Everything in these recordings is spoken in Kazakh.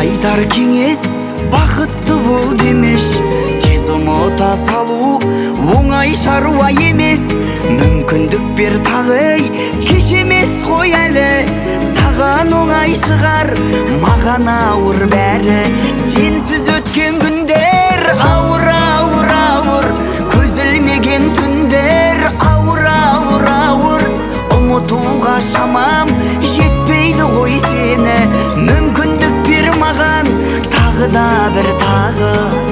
айтар кеңес бақытты бол демеш, тез ұмыта салу оңай шаруа емес. Мүмкіндік бер тағы, кеш емес қой әлі, саған оңай шығар, маған ауыр бәрі. Сенсіз өткен күндер ауыр, ауыр, ауыр, көз ілмеген түндер ауыр, ауыр, ауыр. Ұмытуға шамам жетпейді ғой сені, мүмкіндік бер маған тағы да бір тағы.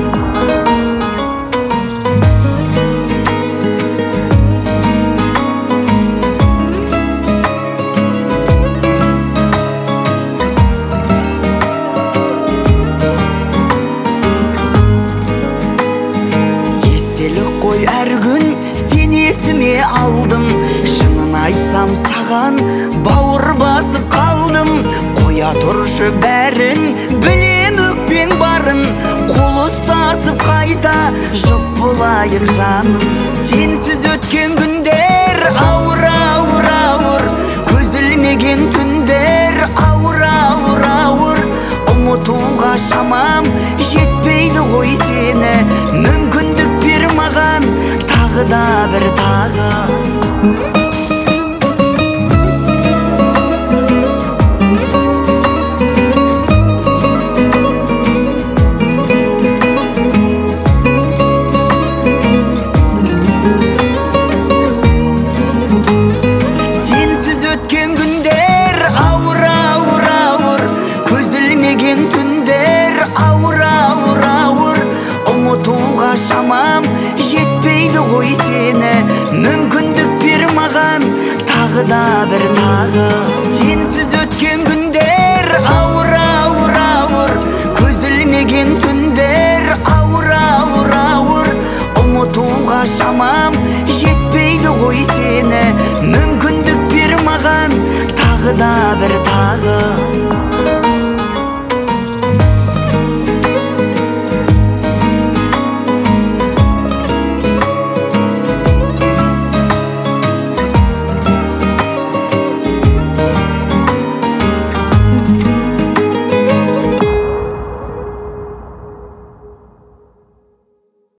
Естелік қой әр күн сен есіме алдым, шынын айтсам саған бауыр басып қалдым. Қоя тұршы бәрін, білем өкпең барын, қол ұстасып қайта жоқ болайық жаным. Сенсіз өткен күндер ауыр, ауыр, ауыр, көз ілмеген түндер ауыр, ауыр, ауыр. Ұмытуға шамам жетпейді ғой сені, мүмкіндік бер маған тағы да бір тағы. Сенсіз өткен күндер ауыр, ауыр, ауыр, көз ілмеген түндер ауыр, ауыр, ауыр. Ұмытуға шамам жетпейді ғой сені, мүмкіндік бер маған тағы да бір тағы.